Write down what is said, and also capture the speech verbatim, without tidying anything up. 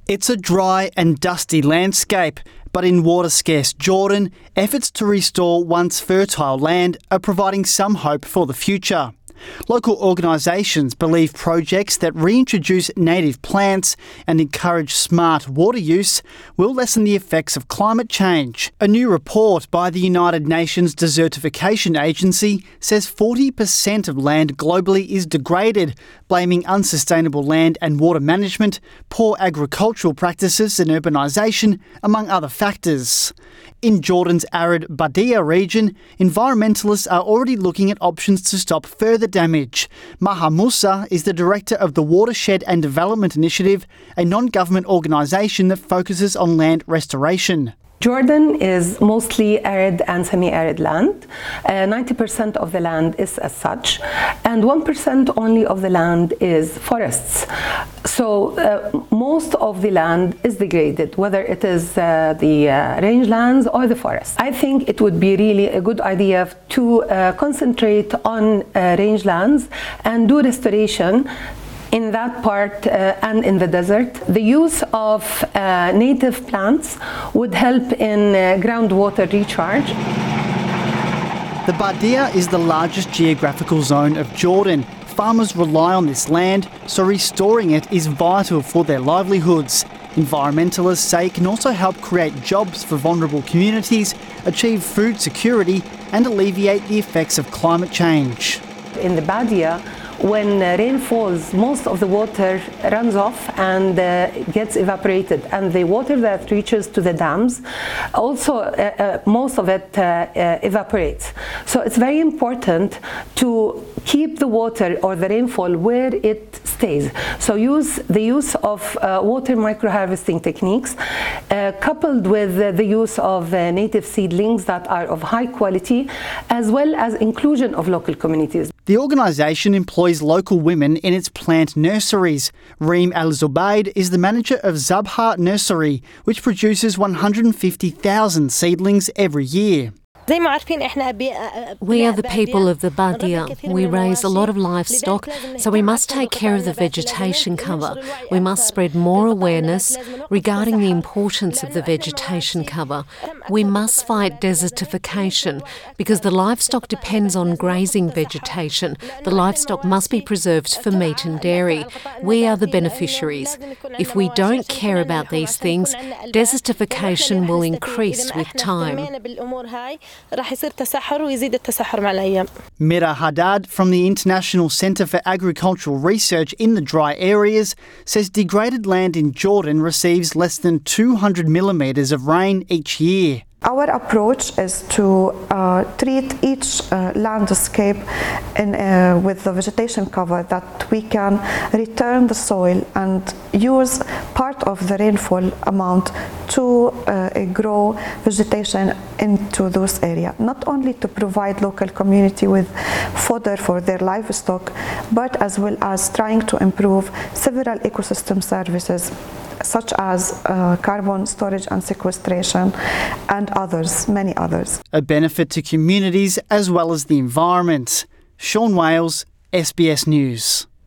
It's a dry and dusty landscape, but in water-scarce Jordan, efforts to restore once fertile land are providing some hope for the future. Local organisations believe projects that reintroduce native plants and encourage smart water use will lessen the effects of climate change. A new report by the United Nations Desertification Agency says forty percent of land globally is degraded, blaming unsustainable land and water management, poor agricultural practices and urbanisation, among other factors. In Jordan's arid Badia region, environmentalists are already looking at options to stop further damage. Maha Musa is the director of the Watershed and Development Initiative, a non-government organisation that focuses on land restoration. Jordan is mostly arid and semi-arid land. Uh, ninety percent of the land is as such, and one percent only of the land is forests. So uh, most of the land is degraded, whether it is uh, the uh, rangelands or the forests. I think it would be really a good idea to uh, concentrate on uh, rangelands and do restoration in that part uh, and in the desert. The use of uh, native plants would help in uh, groundwater recharge. The Badia is the largest geographical zone of Jordan. Farmers rely on this land, so restoring it is vital for their livelihoods. Environmentalists say it can also help create jobs for vulnerable communities, achieve food security and alleviate the effects of climate change. In the Badia, when uh, rain falls, most of the water runs off and uh, gets evaporated, and the water that reaches to the dams, also uh, uh, most of it uh, uh, evaporates. So it's very important to keep the water or the rainfall where it stays. So use the use of uh, water microharvesting techniques, uh, coupled with uh, the use of uh, native seedlings that are of high quality, as well as inclusion of local communities. The organisation employs local women in its plant nurseries. Reem Al-Zubayd is the manager of Zabha Nursery, which produces one hundred fifty thousand seedlings every year. We are the people of the Badia. We raise a lot of livestock, so we must take care of the vegetation cover. We must spread more awareness regarding the importance of the vegetation cover. We must fight desertification because the livestock depends on grazing vegetation. The livestock must be preserved for meat and dairy. We are the beneficiaries. If we don't care about these things, desertification will increase with time. Mira Haddad from the International Centre for Agricultural Research in the dry areas says degraded land in Jordan receives less than two hundred millimetres of rain each year. Our approach is to uh, treat each uh, landscape in, uh, with the vegetation cover, that we can return the soil and use part of the rainfall amount to uh, grow vegetation into those areas. Not only to provide local community with fodder for their livestock, but as well as trying to improve several ecosystem services, such as uh, carbon storage and sequestration and others, many others. A benefit to communities as well as the environment. Sean Wales, S B S News.